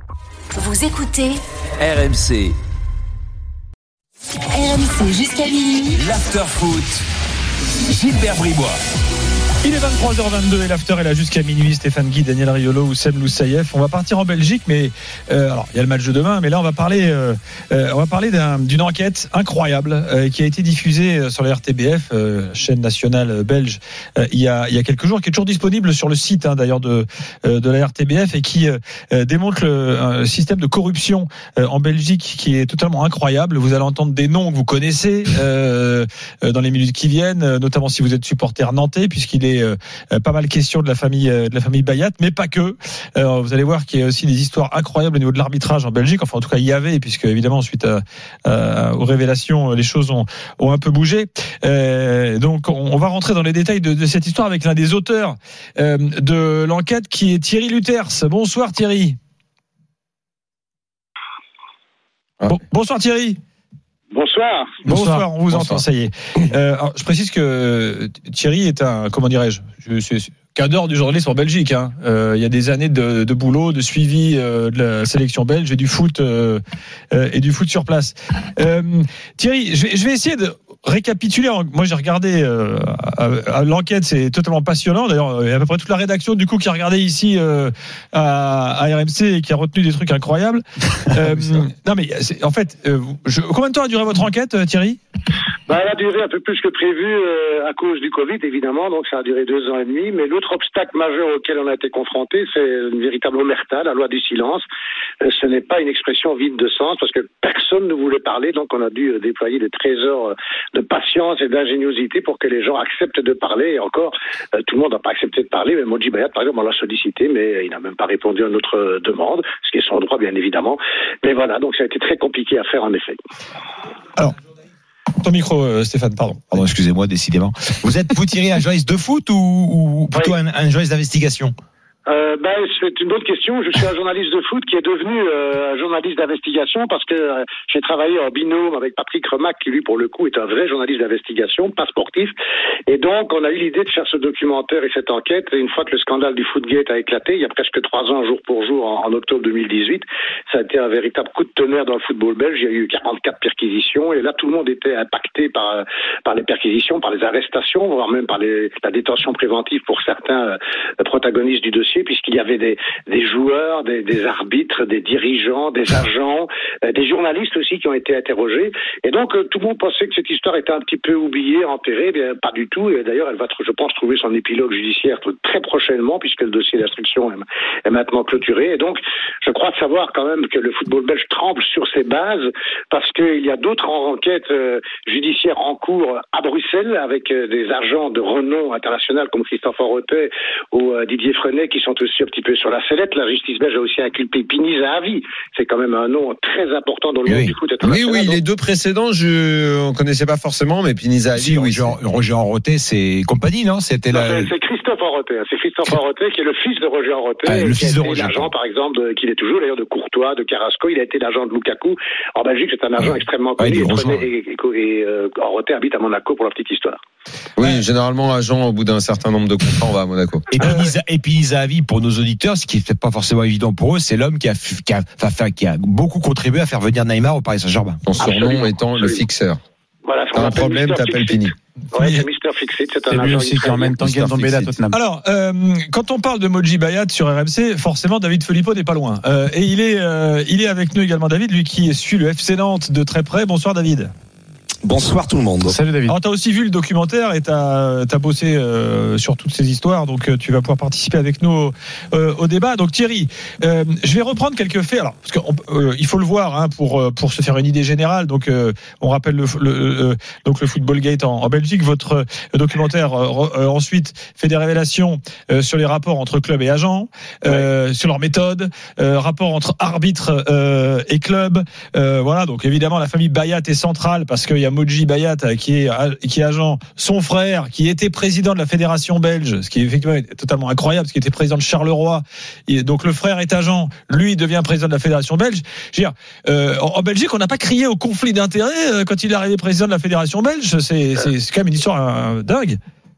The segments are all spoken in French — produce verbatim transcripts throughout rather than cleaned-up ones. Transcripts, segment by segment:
Vous écoutez R M C. R M C jusqu'à minuit. L'after-foot. Gilbert Bribois. Il est vingt-trois heures vingt-deux et l'after est là jusqu'à minuit. Stéphane Guy, Daniel Riolo, Oussem Loussaïef. On va partir en Belgique, mais euh, alors il y a le match de demain, mais là on va parler, euh, euh, on va parler d'un, d'une enquête incroyable euh, qui a été diffusée sur la R T B F, euh, chaîne nationale belge, euh, il y a il y a quelques jours, qui est toujours disponible sur le site hein, d'ailleurs de euh, de la R T B F et qui euh, démontre le un système de corruption euh, en Belgique qui est totalement incroyable. Vous allez entendre des noms que vous connaissez euh, dans les minutes qui viennent, notamment si vous êtes supporter nantais, puisqu'il est Euh, pas mal question de la famille euh, de la famille Bayat, mais pas que. Euh, vous allez voir qu'il y a aussi des histoires incroyables au niveau de l'arbitrage en Belgique. Enfin, en tout cas, il y avait, puisque évidemment, suite à, à, aux révélations, les choses ont, ont un peu bougé. Euh, donc, on, on va rentrer dans les détails de, de cette histoire avec l'un des auteurs euh, de l'enquête, qui est Thierry Luters. Bonsoir Thierry. Bon, bonsoir Thierry. Bonsoir. Bonsoir. Bonsoir, on vous Bonsoir. entend, ça y est. Euh, alors, je précise que Thierry est un, comment dirais-je, je suis cadre du journalisme en Belgique. Hein. Euh, il y a des années de, de boulot, de suivi euh, de la sélection belge et du foot euh, euh, et du foot sur place. Euh, Thierry, je vais, je vais essayer de récapituler. Moi, j'ai regardé euh, à, à l'enquête, c'est totalement passionnant. D'ailleurs, il y a à peu près toute la rédaction du coup qui a regardé ici euh, à, à R M C et qui a retenu des trucs incroyables. Euh, non, mais c'est, en fait, euh, je, combien de temps a duré votre enquête, Thierry ? Bah, elle a duré un peu plus que prévu euh, à cause du Covid, évidemment, donc ça a duré deux ans et demi. Mais l'autre obstacle majeur auquel on a été confronté, c'est une véritable omerta, la loi du silence. Euh, ce n'est pas une expression vide de sens, parce que personne ne voulait parler, donc on a dû euh, déployer des trésors euh, de patience et d'ingéniosité pour que les gens acceptent de parler. Et encore, euh, tout le monde n'a pas accepté de parler. Mais Modji Bayat, par exemple, on l'a sollicité, mais il n'a même pas répondu à notre euh, demande, ce qui est son droit, bien évidemment. Mais voilà, donc ça a été très compliqué à faire, en effet. Alors, ton micro, euh, Stéphane, pardon. Pardon, excusez-moi, décidément. Vous êtes, vous Thierry, un journaliste de foot ou, ou plutôt oui. un, un journaliste d'investigation ? Euh, ben, c'est une bonne question. Je suis un journaliste de foot qui est devenu euh, un journaliste d'investigation parce que euh, j'ai travaillé en binôme avec Patrick Remac, qui lui, pour le coup, est un vrai journaliste d'investigation, pas sportif. Et donc, on a eu l'idée de faire ce documentaire et cette enquête. Et une fois que le scandale du Footgate a éclaté, il y a presque trois ans, jour pour jour, en, en octobre deux mille dix-huit, ça a été un véritable coup de tonnerre dans le football belge. Il y a eu quarante-quatre perquisitions et là, tout le monde était impacté par par les perquisitions, par les arrestations, voire même par les, la détention préventive pour certains euh, protagonistes du dossier, puisqu'il y avait des, des joueurs, des, des arbitres, des dirigeants, des agents, euh, des journalistes aussi qui ont été interrogés. Et donc, euh, tout le monde pensait que cette histoire était un petit peu oubliée, enterrée. Bien, pas du tout. Et d'ailleurs, elle va, je pense, trouver son épilogue judiciaire très prochainement, puisque le dossier d'instruction est, est maintenant clôturé. Et donc, je crois savoir quand même que le football belge tremble sur ses bases, parce qu'il y a d'autres enquêtes euh, judiciaires en cours à Bruxelles, avec euh, des agents de renom international comme Christophe Orotet ou euh, Didier Frenet, qui sont aussi un petit peu sur la sellette. La justice belge a aussi inculpé Pini Zahavi. C'est quand même un nom très important dans le monde oui. du foot Oui, international. oui, donc... les deux précédents, je ne connaissais pas forcément, mais Pini Zahavi. Si, oui, genre, Roger Orotet, c'est compagnie, non ? C'était non, la... c'est, c'est Christophe Orotet. C'est Christophe Orotet qui est le fils de Roger Orotet. Ah, le fils de Roger. Roger. L'agent, par exemple, de, qu'il est toujours d'ailleurs de Courtois, de Carrasco. Il a été l'agent de Lukaku. En Belgique, c'est un agent ouais. extrêmement Ouais, connu. il est et gros et, et, et euh, Orotet habite à Monaco pour la petite histoire. Oui, Ouais. généralement, agent, au bout d'un certain nombre de contrats, on va à Monaco. Et puis, Nisa- et puis Zahavi, pour nos auditeurs, ce qui n'est peut-être pas forcément évident pour eux, c'est l'homme qui a, qui a, enfin, qui a beaucoup contribué à faire venir Neymar au Paris Saint-Germain. Son surnom Absolument, étant absolument. le fixeur. Voilà, ce qu'on T'as un appelle problème, Mister t'appelles Fixit. Pini. Ouais, c'est Mister Fixit. C'est un C'est lui agent aussi qui en même temps Mister gagne tombé à Fixit. Tottenham. Alors, euh, quand on parle de Modji Bayat sur R M C, forcément David Filippo n'est pas loin. Euh, et il est, euh, il est avec nous également, David, lui qui suit le F C Nantes de très près. Bonsoir David. Bonsoir tout le monde. Salut David. Alors, tu as aussi vu le documentaire et tu as bossé euh, sur toutes ces histoires, donc euh, tu vas pouvoir participer avec nous au, euh, au débat. Donc Thierry, euh, je vais reprendre quelques faits. Alors, parce qu'il euh, faut le voir hein, pour pour se faire une idée générale. Donc, euh, on rappelle le, le euh, donc le Football Gate en, en Belgique. Votre documentaire euh, euh, ensuite fait des révélations euh, sur les rapports entre clubs et agents, euh, ouais. sur leur méthode, euh, rapports entre arbitres euh, et clubs. Euh, voilà. Donc évidemment, la famille Bayat est centrale parce qu'il y a Modji Bayat qui est qui est agent, son frère qui était président de la fédération belge, ce qui est effectivement totalement incroyable, parce qu'il était président de Charleroi, et donc le frère est agent, lui devient président de la fédération belge. Je veux dire, euh, en, en Belgique, on n'a pas crié au conflit d'intérêts euh, quand il est arrivé président de la fédération belge. C'est, c'est, c'est quand même une histoire euh, dingue.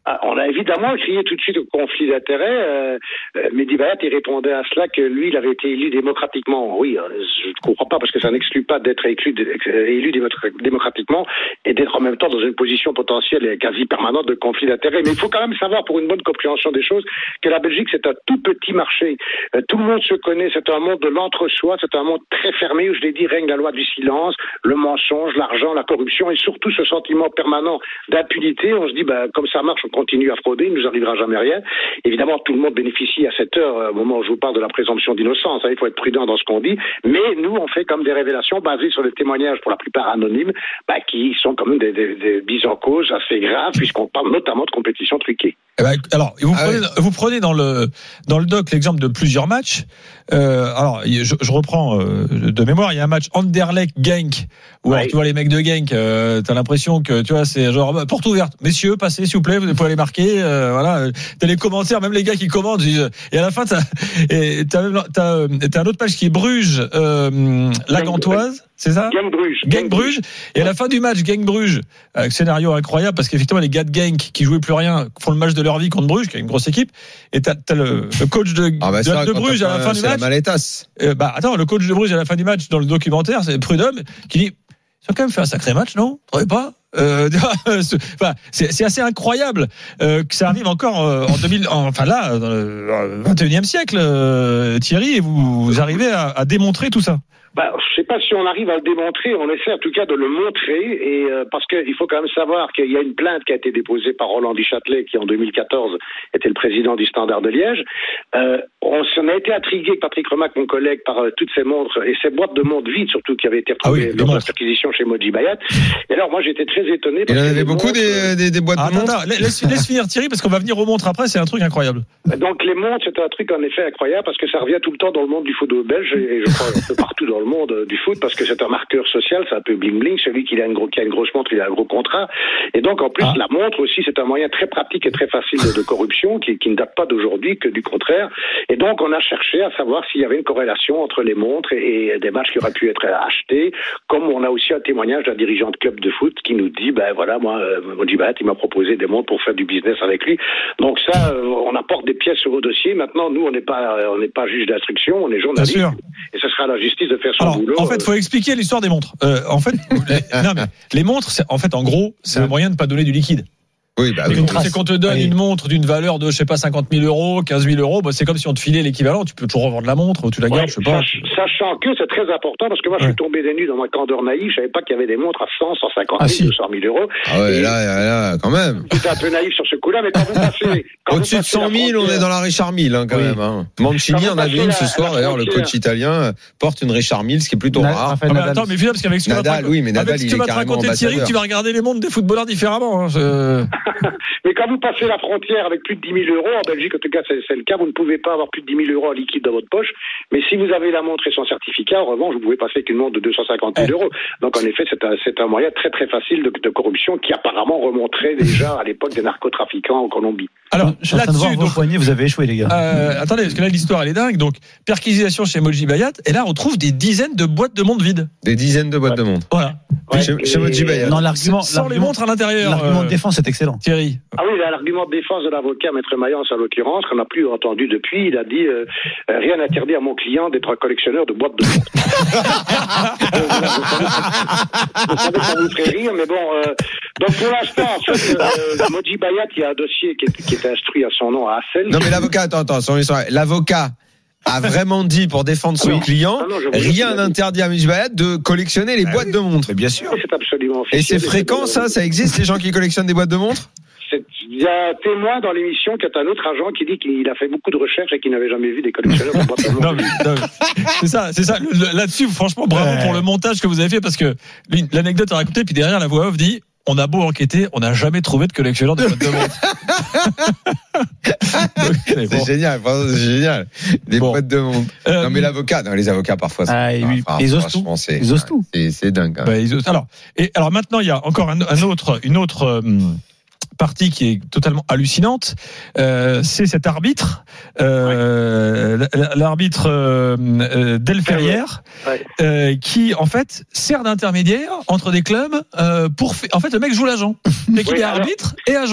Ah, on a évidemment crié tout de suite au conflit d'intérêts. Euh, euh, Mehdi Bayat, il répondait à cela que lui, il avait été élu démocratiquement. Oui, euh, je ne comprends pas parce que ça n'exclut pas d'être élu, élu démocratiquement et d'être en même temps dans une position potentielle et quasi permanente de conflit d'intérêts. Mais il faut quand même savoir, pour une bonne compréhension des choses, que la Belgique, c'est un tout petit marché. Euh, tout le monde se connaît. C'est un monde de l'entre-soi. C'est un monde très fermé où, je l'ai dit, règne la loi du silence, le mensonge, l'argent, la corruption et surtout ce sentiment permanent d'impunité. On se dit, bah, comme ça marche, on continue à frauder, il ne nous arrivera jamais rien. Évidemment, tout le monde bénéficie à cette heure, au moment où je vous parle de la présomption d'innocence. Il faut être prudent dans ce qu'on dit. Mais nous, on fait comme des révélations basées sur des témoignages, pour la plupart anonymes, bah, qui sont quand même des, des, des mises en cause assez graves, puisqu'on parle notamment de compétitions truquées. Eh ben, alors, vous, Ah prenez, oui. vous prenez dans le dans le doc l'exemple de plusieurs matchs. Euh, alors, je, je reprends euh, de mémoire. Il y a un match Anderlecht-Genk où Ouais. alors, tu vois les mecs de Genk, euh, t'as l'impression que tu vois c'est genre bah, porte ouverte, messieurs, passez s'il vous plaît, vous pouvez aller marquer. Euh, voilà, t'as les commentaires, même les gars qui commentent. Disent, et à la fin, t'as et t'as, même, t'as, t'as un autre match qui est Bruges, euh, la Gantoise, c'est ça? Genk Bruges. Genk Bruges, et à la fin du match Genk Bruges, avec scénario incroyable parce qu'effectivement les gars de Genk qui jouaient plus rien font le match de leur vie contre Bruges, qui est une grosse équipe, et t'as, t'as le, le coach de, Ah bah de, ça, de quand Bruges t'as à la pas- fin du c'est la match. Maletas. Euh, bah attends, le coach de Bruges à la fin du match dans le documentaire, c'est Prudhomme qui dit ils ont quand même fait un sacré match, non? Vous trouvez pas? Euh, enfin, c'est, c'est assez incroyable euh, que ça arrive encore euh, en deux mille, en, enfin là, dans le vingt et unième siècle, euh, Thierry, et vous, vous arrivez à, à démontrer tout ça. Bah, je sais pas si on arrive à le démontrer, on essaie en tout cas de le montrer, et euh, parce qu'il faut quand même savoir qu'il y a une plainte qui a été déposée par Roland Duchâtelet, qui en deux mille quatorze était le président du Standard de Liège. Euh, on s'en a été intrigué avec Patrick Remac, mon collègue, par euh, toutes ces montres, et ces boîtes de montres vides surtout, qui avaient été retrouvées Ah oui, lors de montres. cette acquisition chez Moji Bayat. Et alors moi j'étais très étonné. Il parce en que avait les beaucoup montres, des, des, des boîtes Ah, de attends, montres. attends, laisse, laisse finir Thierry parce qu'on va venir aux montres après, c'est un truc incroyable. Donc les montres, c'est un truc en effet incroyable parce que ça revient tout le temps dans le monde du football belge et je crois un peu partout dans le monde euh, du foot parce que c'est un marqueur social, c'est un peu bling bling. Celui qui a une, gros, qui a une grosse montre, il a un gros contrat. Et donc en plus Ah. la montre aussi, c'est un moyen très pratique et très facile de, de corruption qui, qui ne date pas d'aujourd'hui que du contraire. Et donc on a cherché à savoir s'il y avait une corrélation entre les montres et, et des matchs qui auraient pu être achetés. Comme on a aussi un témoignage d'un dirigeant de club de foot qui nous dit, ben voilà, moi, euh, Moji Bayat, il m'a proposé des montres pour faire du business avec lui. Donc ça, euh, on apporte des pièces sur le dossier. Maintenant, nous, on n'est pas, on n'est pas juge d'instruction, on est journaliste. Bien sûr. Et ce sera à la justice de faire son Alors, boulot. en fait, faut expliquer l'histoire des montres. Euh, en fait, les, non, mais les montres, c'est, en fait, en gros, c'est un moyen de pas donner du liquide. Oui, bah C'est oui. qu'on- c'est qu'on te donne Oui. une montre d'une valeur de, je sais pas, cinquante mille euros, quinze mille euros. Bah, c'est comme si on te filait l'équivalent. Tu peux toujours revendre la montre, tu la gardes, Ouais, je sais pas. sach- sachant que c'est très important parce que moi je Ouais. suis tombé des nues dans ma candeur naïve, je savais pas qu'il y avait des montres à cent, cent cinquante mille, Ah, si. deux cent mille euros. Ah ouais, Et là, là, là, quand même. j'étais un peu naïf sur ce coup-là, mais quand vous passez, quand Au-dessus vous de passez la cent mille, on frontière- est dans la Richard Mille, hein, quand Oui. même. Hein. Mancini Quand en vous avait passez une ce la- soir, la d'ailleurs, le frontière- coach italien euh, porte une Richard Mille, ce qui est plutôt Na- rare. Raphaël Ah, mais Nadal. attends, mais Philippe, parce qu'avec ce que Nadal, va te- oui, mais Nadal, avec ce il que est va te carrément raconter Thierry, ambassadeur. tu vas regarder les montres des footballeurs différemment. Hein, je- Mais quand vous passez la frontière avec plus de dix mille euros, en Belgique, en tout cas, c'est, c'est le cas, vous ne pouvez pas avoir plus de dix mille euros en liquide dans votre poche. Mais si vous avez la montre et son certificat, en revanche, vous pouvez passer avec une montre de deux cent cinquante mille euros. Donc, en effet, c'est un, c'est un moyen très, très facile de, de corruption qui apparemment remonterait déjà à l'époque des narcotrafiquants en Colombie. Alors, Je suis en train de voir là-dessus, vos donc, poignets, vous avez échoué, les gars. euh, attendez, parce que là, l'histoire, elle est dingue. Donc, perquisition chez Moji Bayat. Et là, on trouve des dizaines de boîtes de montres vides. Des dizaines de boîtes de montres. Voilà. Chez- Et- chez Moji Bayat. Non, l'argument, Sans les l'argument, montres à l'intérieur. l'argument euh, de défense est excellent. Thierry. Ah oui, là, l'argument de défense de l'avocat, Maître Mayence, en l'occurrence, qu'on n'a plus entendu depuis, il a dit euh, euh, rien n'interdit à mon client d'être un collectionneur de boîtes de montres. Euh, voilà, vous savez, vous savez, ça vous ferait rire, mais bon. Euh, donc pour l'instant, en fait, euh, Moji Bayat, il y a un dossier qui est, qui est instruit à son nom à Assel. Non, mais l'avocat, attends, attends, son histoire. L'avocat a vraiment dit pour défendre son Non. client, Ah non, je vous jure rien qu'il a dit. n'interdit à Moji Bayat de collectionner les boîtes de montres. Mais bien sûr. C'est absolument officiel. Et c'est fréquent, ça? Ça existe, les gens qui collectionnent des boîtes de montres? C'est- Il y a un témoin dans l'émission qui est un autre agent qui dit qu'il a fait beaucoup de recherches et qu'il n'avait jamais vu des collectionneurs de boîtes de montres. Non, mais, non, mais c'est ça, c'est ça. Le- le- Là-dessus, franchement, bravo Ouais. pour le montage que vous avez fait parce que lui, l'anecdote à raconter, puis derrière la voix off dit. On a beau enquêter, on n'a jamais trouvé de collectionneur de boîtes de montres. Donc, c'est C'est bon. génial, franchement, c'est génial. Des Bon. boîtes de montres. Euh, Non, mais l'avocat, non, les avocats, parfois, c'est, Ah, et lui, enfin, ils osent franchement, c'est, Ils osent tout. c'est, c'est dingue. hein. Bah, ils osent- alors, et alors maintenant, il y a encore un, un autre, une autre euh, partie qui est totalement hallucinante. Euh, c'est cet arbitre, euh, l'arbitre euh, euh, Delferrière, Ouais. euh, qui en fait sert d'intermédiaire entre des clubs euh, pour. fa- En fait, le mec joue l'agent, mais qu'il Oui, est alors- arbitre et agent.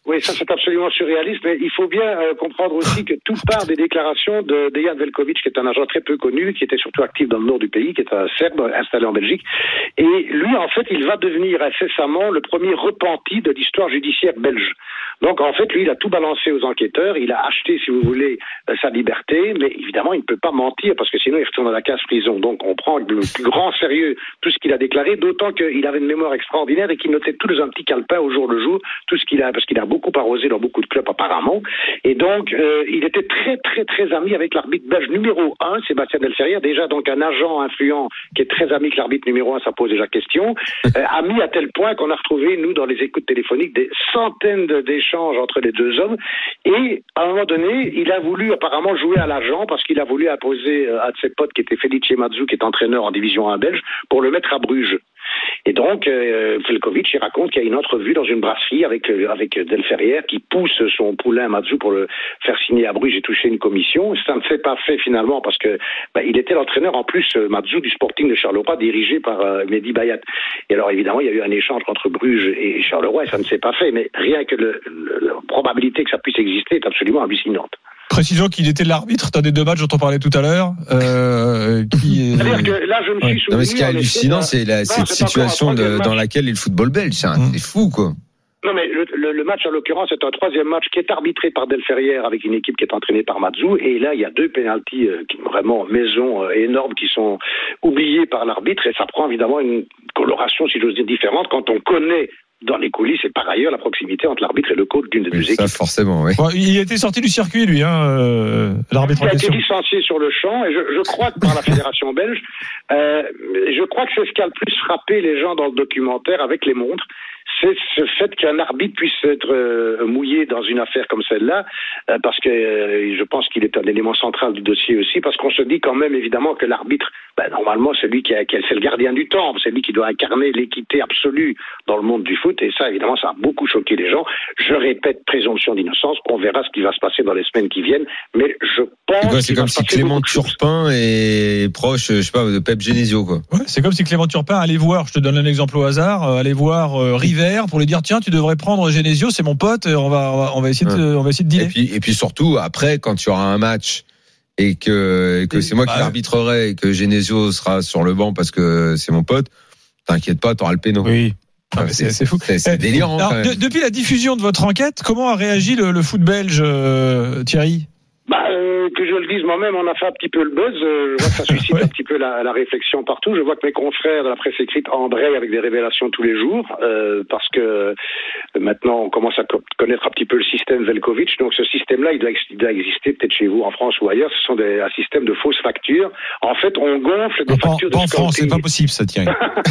Oui, ça c'est absolument surréaliste, mais il faut bien euh, comprendre aussi que tout part des déclarations de Dejan Veljković, qui est un agent très peu connu, qui était surtout actif dans le nord du pays, qui est un Serbe installé en Belgique. Et lui, en fait, il va devenir incessamment le premier repenti de l'histoire judiciaire belge. Donc, en fait, lui, il a tout balancé aux enquêteurs, il a acheté, si vous voulez, euh, sa liberté, mais évidemment, il ne peut pas mentir, parce que sinon, il retourne à la case prison. Donc, on prend avec le plus grand sérieux tout ce qu'il a déclaré, d'autant qu'il avait une mémoire extraordinaire et qu'il notait tout dans un petit calepin au jour le jour, tout ce qu'il a, parce qu'il a beaucoup arrosé dans beaucoup de clubs apparemment, et donc euh, il était très très très ami avec l'arbitre belge numéro un, Sébastien Delferrière, déjà donc un agent influent qui est très ami avec l'arbitre numéro un, ça pose déjà question, euh, ami à tel point qu'on a retrouvé, nous, dans les écoutes téléphoniques, des centaines de, d'échanges entre les deux hommes, et à un moment donné, il a voulu apparemment jouer à l'agent, parce qu'il a voulu imposer euh, un de ses potes qui était Felice Mazzu, qui est entraîneur en division un belge, pour le mettre à Bruges. Et donc, euh, Veljković, il raconte qu'il y a une entrevue dans une brasserie avec, euh, avec Delferrière qui pousse son poulain Mazzu pour le faire signer à Bruges et toucher une commission. Ça ne s'est pas fait finalement parce que bah, il était l'entraîneur en plus, euh, Mazzu, du Sporting de Charleroi, dirigé par euh, Mehdi Bayat. Et alors évidemment, il y a eu un échange entre Bruges et Charleroi et ça ne s'est pas fait. Mais rien que le, le, la probabilité que ça puisse exister est absolument hallucinante. Précisons qu'il était l'arbitre d'un des deux matchs dont on parlait tout à l'heure. Euh, qui est... C'est-à-dire que là, je me suis ouais. souvenu... Non, mais ce qui est hallucinant, c'est la, non, cette c'est situation de, dans laquelle est le football belge. C'est, un, mmh. c'est fou, quoi. Non, mais le, le, le match, en l'occurrence, c'est un troisième match qui est arbitré par Delferrière avec une équipe qui est entraînée par Mazzu. Et là, il y a deux pénaltys euh, qui, vraiment maison euh, énormes qui sont oubliés par l'arbitre. Et ça prend évidemment une coloration, si j'ose dire, différente quand on connaît dans les coulisses et par ailleurs la proximité entre l'arbitre et le coach d'une des deux ça, équipes. Forcément, oui. Bon, il était sorti du circuit, lui, hein, euh, l'arbitre en question. Il a été licencié sur le champ et je, je crois que par la fédération belge, euh, je crois que c'est ce qui a le plus frappé les gens dans le documentaire avec les montres. C'est ce fait qu'un arbitre puisse être euh, mouillé dans une affaire comme celle-là, euh, parce que euh, je pense qu'il est un élément central du dossier aussi, parce qu'on se dit quand même évidemment que l'arbitre, ben, normalement, c'est lui qui, a, qui a, c'est le gardien du temps, c'est lui qui doit incarner l'équité absolue dans le monde du foot, et ça, évidemment, ça a beaucoup choqué les gens. Je répète, présomption d'innocence, on verra ce qui va se passer dans les semaines qui viennent, mais je pense... C'est, quoi, c'est comme si Clément Turpin est proche, je sais pas, de Pep Genesio, quoi. Ouais, c'est comme si Clément Turpin allait voir, je te donne un exemple au hasard, euh, allait voir euh, River pour lui dire tiens tu devrais prendre Genesio, c'est mon pote, on va on va, on va essayer de ouais. on va essayer de dealer. Et puis et puis surtout après quand il y aura un match et que et que et c'est moi bah, qui l'arbitrerai et que Genesio sera sur le banc parce que c'est mon pote, t'inquiète pas, t'auras le péno. Oui. Ah, c'est, c'est fou. C'est, c'est délirant. Alors, de, depuis la diffusion de votre enquête, comment a réagi le, le foot belge, euh, Thierry? Bah, euh, que je le dise moi-même, on a fait un petit peu le buzz. Euh, je vois que ça suscite ouais. un petit peu la, la réflexion partout. Je vois que mes confrères de la presse écrite embrayent avec des révélations tous les jours, euh, parce que euh, maintenant on commence à co- connaître un petit peu le système Veljković. Donc ce système-là, il doit, il doit exister peut-être chez vous en France ou ailleurs. Ce sont des, un système de fausses factures. En fait, on gonfle des non, factures pas, de en scouting. En France, c'est pas possible, ça, Thierry.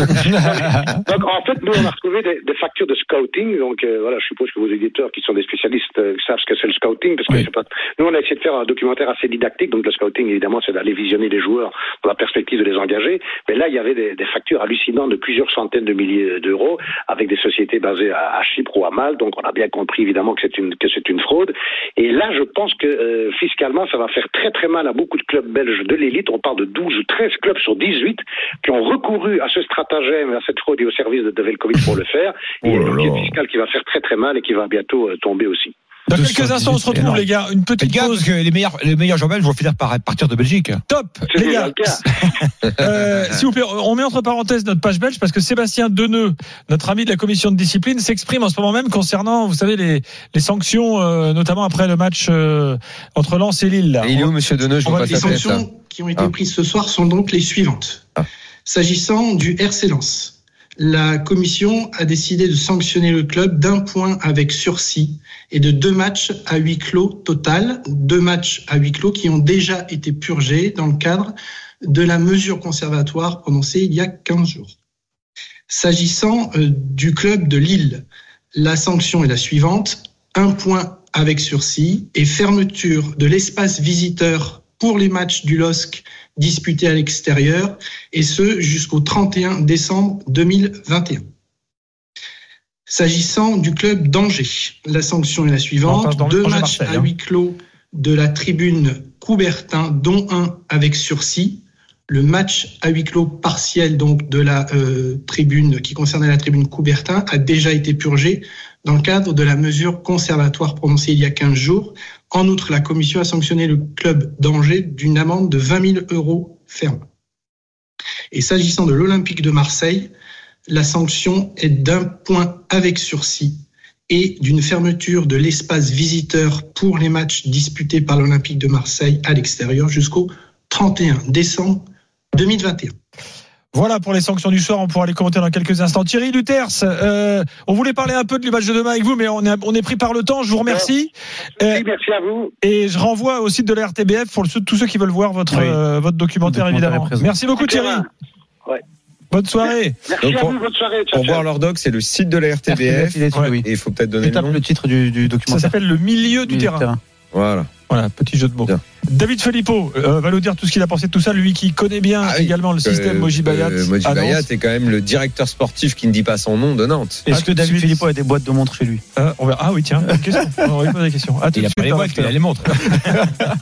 Donc en fait, nous on a retrouvé des, des factures de scouting. Donc euh, voilà, je suppose que vos éditeurs qui sont des spécialistes euh, savent ce que c'est le scouting, parce que oui. c'est pas. Nous on a essayé de faire un documentaire assez didactique, donc le scouting évidemment c'est d'aller visionner les joueurs dans la perspective de les engager, mais là il y avait des, des factures hallucinantes de plusieurs centaines de milliers d'euros avec des sociétés basées à, à Chypre ou à Malte, donc on a bien compris évidemment que c'est une, que c'est une fraude, et là je pense que euh, fiscalement ça va faire très très mal à beaucoup de clubs belges de l'élite. On parle de douze ou treize clubs sur dix-huit qui ont recouru à ce stratagème, à cette fraude et au service de, de Veljković pour le faire, et il y a une enquête fiscale qui va faire très très mal et qui va bientôt euh, tomber aussi. Dans quelques instants, on se retrouve, les gars. Une petite gars, pause. Parce que les meilleurs, les meilleurs joueurs belges vont finir par partir de Belgique. Top, c'est les gars. euh, s'il vous plaît, on met entre parenthèses notre page belge parce que Sébastien Deneux, notre ami de la commission de discipline, s'exprime en ce moment même concernant, vous savez, les, les sanctions, euh, notamment après le match euh, entre Lens et Lille. Là. Et il est où, monsieur Deneux? Je vois pas les sa tête. Les sanctions qui ont été ah. prises ce soir sont donc les suivantes. Ah. S'agissant du R C Lens, la commission a décidé de sanctionner le club d'un point avec sursis et de deux matchs à huis clos total, deux matchs à huis clos qui ont déjà été purgés dans le cadre de la mesure conservatoire prononcée il y a quinze jours. S'agissant euh, du club de Lille, la sanction est la suivante, un point avec sursis et fermeture de l'espace visiteur pour les matchs du L O S C disputés à l'extérieur, et ce jusqu'au trente et un décembre deux mille vingt et un. S'agissant du club d'Angers, la sanction est la suivante, deux matchs à huis clos de la tribune Coubertin, dont un avec sursis, le match à huis clos partiel donc de la euh, tribune qui concernait la tribune Coubertin a déjà été purgé dans le cadre de la mesure conservatoire prononcée il y a quinze jours. En outre, la commission a sanctionné le club d'Angers d'une amende de vingt mille euros ferme. Et s'agissant de l'Olympique de Marseille, la sanction est d'un point avec sursis et d'une fermeture de l'espace visiteur pour les matchs disputés par l'Olympique de Marseille à l'extérieur jusqu'au trente et un décembre deux mille vingt et un. Voilà pour les sanctions du soir, on pourra les commenter dans quelques instants. Thierry Luters, euh, on voulait parler un peu du match de demain avec vous, mais on est, on est pris par le temps, je vous remercie. Euh, oui, merci à vous. Et je renvoie au site de la R T B F pour tous ceux qui veulent voir votre, oui. euh, votre documentaire, documentaire évidemment. Merci beaucoup Thierry. Ouais. Bonne soirée. Merci Donc, à pour, vous, bonne soirée. Ciao, pour ciao. voir leur doc, c'est le site de la R T B F. Ouais. Et il faut peut-être donner le nom. Le titre du, du documentaire. Ça s'appelle Le milieu du, du terrain. terrain. Voilà. Voilà, petit jeu de mots. Bien. David Filippo euh, va nous dire tout ce qu'il a pensé de tout ça, lui qui connaît bien ah oui, également le système euh, Moji Bayat. Euh, Moji Bayat est quand même le directeur sportif qui ne dit pas son nom de Nantes. Est-ce ah, que David Filippo a des boîtes de montres chez lui? euh, on verra. Ah oui, tiens, une question. On va lui poser la question. Ah, il n'a pas les boîtes, il a les montres.